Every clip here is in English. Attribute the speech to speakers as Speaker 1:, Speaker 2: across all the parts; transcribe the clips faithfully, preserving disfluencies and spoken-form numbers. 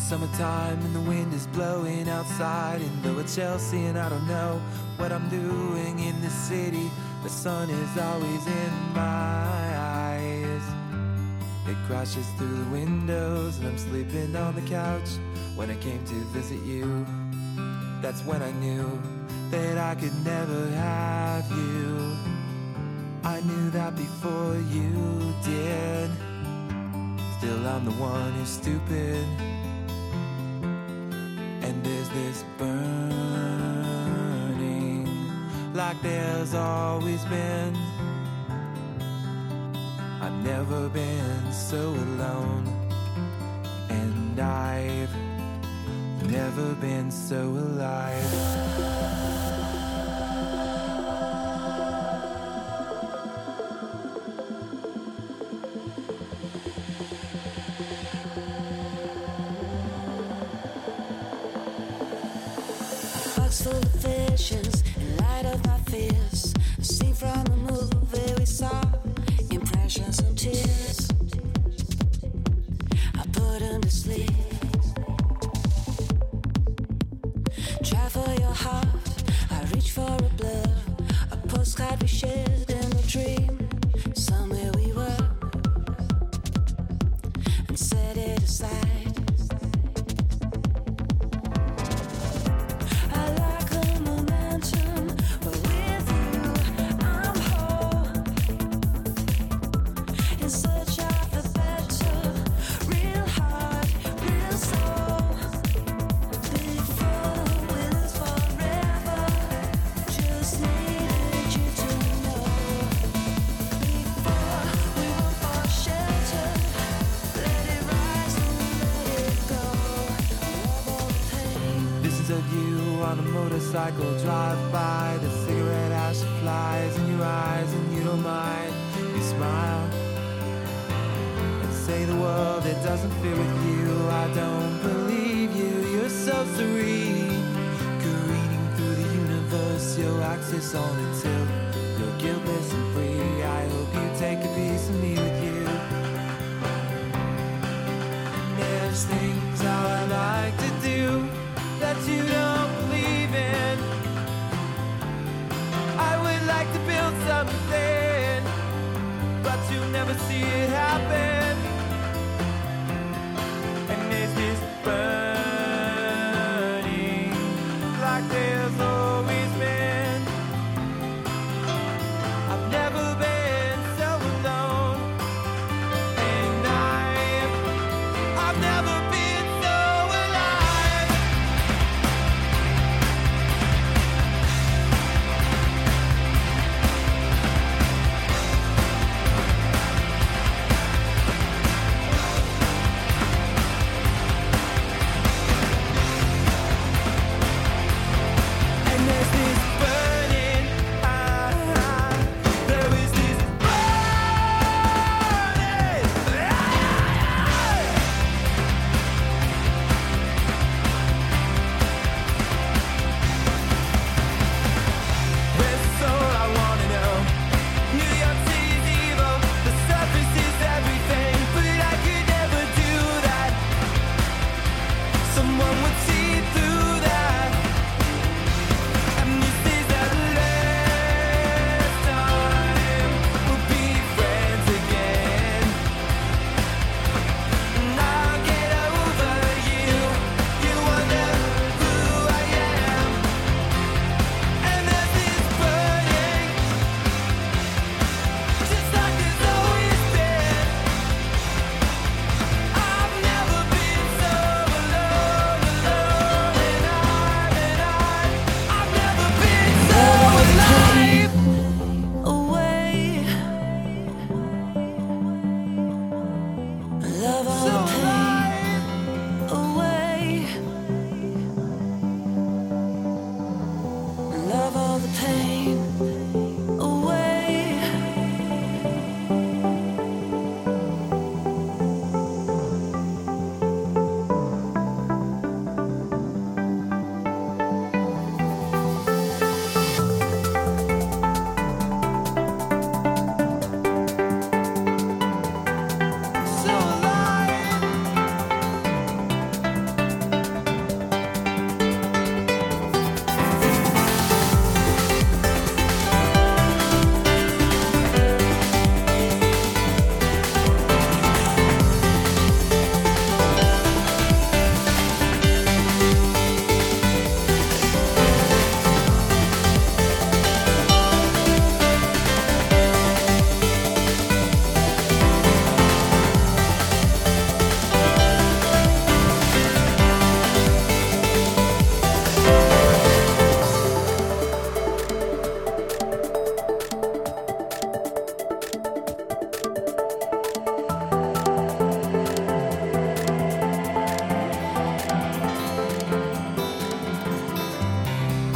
Speaker 1: Summertime and the wind is blowing outside, and though it's Chelsea and I don't know what I'm doing in this city, the sun is always in my eyes. It crashes through the windows and I'm sleeping on the couch. When I came to visit you, that's when I knew that I could never have you. I knew that before you did. Still I'm the one who's stupid. And there's this burning, like there's always been. I've never been so alone, and I've never been so alive.
Speaker 2: Full of visions in light of my fears. A scene from a movie we saw, impressions and tears. I put them to sleep. Try for your heart, I reach for a blur. A postcard we shared in a dream. Somewhere we were, and set it aside.
Speaker 1: Of you on a motorcycle drive by, the cigarette ash flies in your eyes and you don't mind. You smile and say the world it doesn't fit with you. I don't believe you, you're so serene, careening through the universe, your axis on a tilt. You're guiltless and free, I hope you take a piece of me with you. There's things I would like to do that you don't believe in. I would like to build something, but you never see it happen. And there's this burning, like there's always been. I've never been so alone,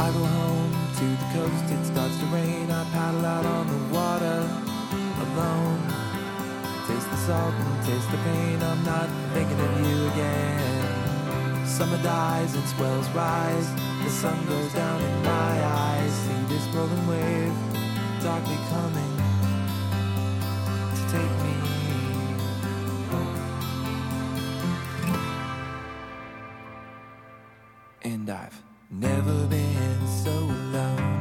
Speaker 1: I go home to the coast, it starts to rain. I paddle out on the water alone. Taste the salt and taste the pain. I'm not thinking of you again. Summer dies and swells rise. The sun goes down in my eyes. See this rolling wave darkly coming to take me home. And I've never been so alone.